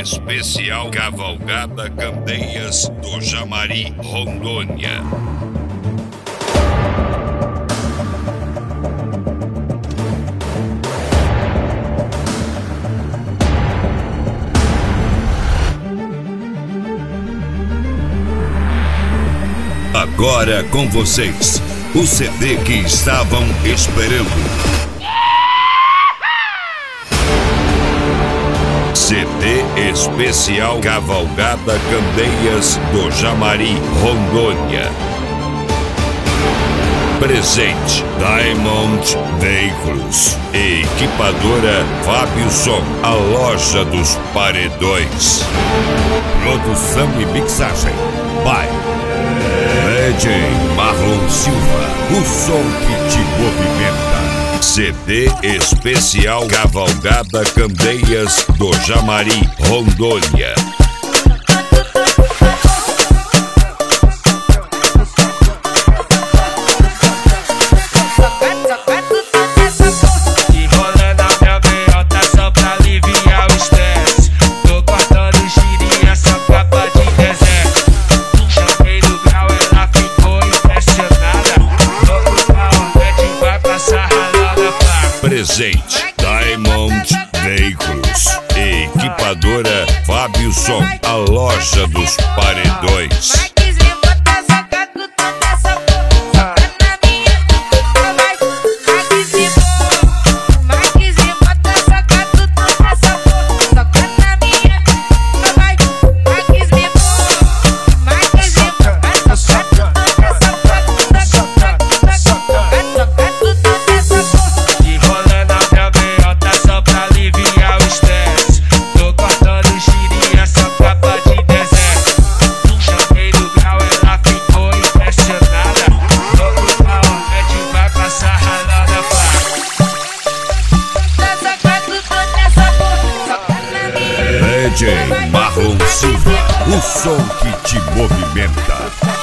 Especial Cavalgada Candeias do Jamari, Rondônia. Agora com vocês, o CD que estavam esperando. CD Especial Cavalgada Candeias do Jamari, Rondônia. Presente Diamond Veículos e Equipadora Fábio Som, a loja dos paredões. Produção e mixagem by DJ Marlon Silva, o som que te movimenta. CD Especial Cavalgada Candeias do Jamari, Rondônia. Presente Diamond Veículos e Equipadora Fábio Som, a loja dos paredões. DJ Marlon Silva, o som que te movimenta.